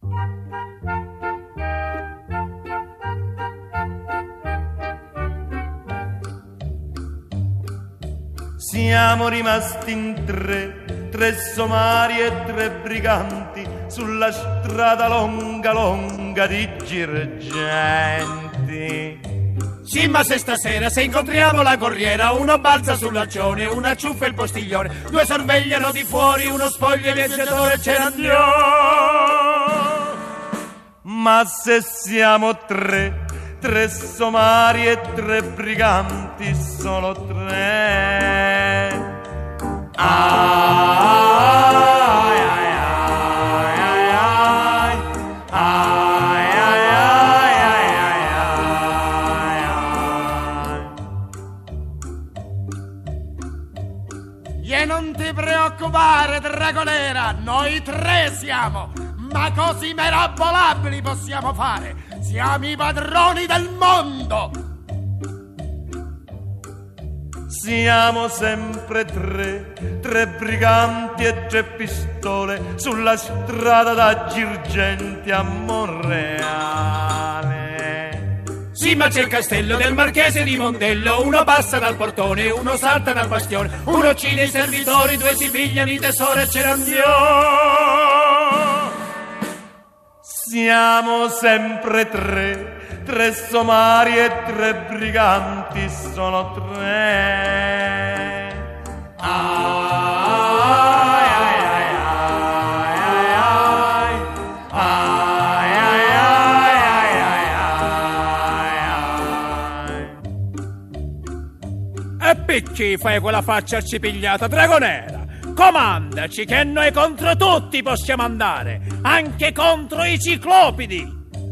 Siamo rimasti in tre somari e tre briganti sulla strada longa longa di Girgenti. Sì, ma se stasera se incontriamo la corriera, uno balza sull'accione, una ciuffa il postiglione, due sorvegliano di fuori, uno spoglia il viaggiatore, ce ne andiamo. Ma se siamo tre somari e tre briganti, solo tre. Ai, ai, ai, ai, ai, ai, ai, ai, ai, ai. E non ti preoccupare, Dragonera, noi tre siamo, ma così merabolabili possiamo fare. Siamo i padroni del mondo. Siamo sempre tre briganti e tre pistole sulla strada da Girgenti a Monreale. Sì, ma c'è il castello del marchese di Mondello, uno passa dal portone, uno salta dal bastione, uno uccide i servitori, due si pigliano i tesori e ce ne andiamo. Siamo sempre tre somari e tre briganti, sono tre. Ai, ai, ai, ai, ai, ai, ai, ai, ai, ai. E perché fai quella faccia arcipigliata, Dragonera? Comandaci che noi contro tutti possiamo andare, anche contro i ciclopidi.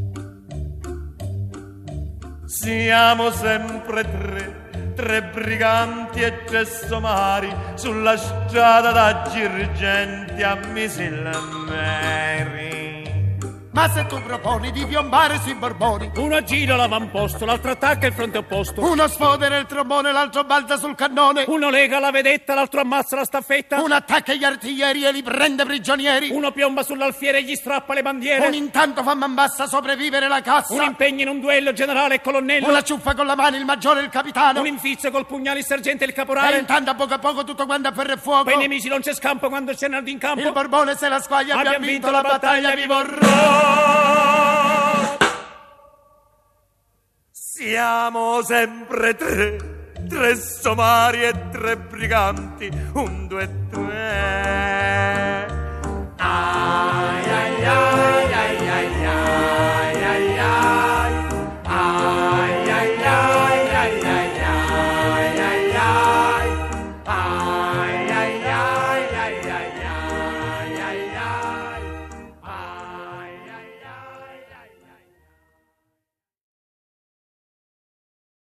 Siamo sempre tre briganti e tre somari sulla strada da Girgenti a Misilmeri. Ma se tu proponi di piombare sui Borboni, uno gira l'avamposto, l'altro attacca il fronte opposto, uno sfodera il trombone, l'altro balza sul cannone, uno lega la vedetta, l'altro ammazza la staffetta, uno attacca gli artiglieri e li prende prigionieri, uno piomba sull'alfiere e gli strappa le bandiere, uno intanto fa man bassa sopravvivere la cassa, uno impegna in un duello generale e colonnello, una ciuffa con la mano il maggiore e il capitano, un infizio col pugnale il sergente e il caporale, e intanto a poco tutto quanto a ferro e fuoco, per i nemici non c'è scampo quando c'è Naldo in campo, il Borbone se la squaglia, abbiamo vinto la battaglia, vi vorrò. Siamo sempre tre somari e tre briganti, un, due, tre.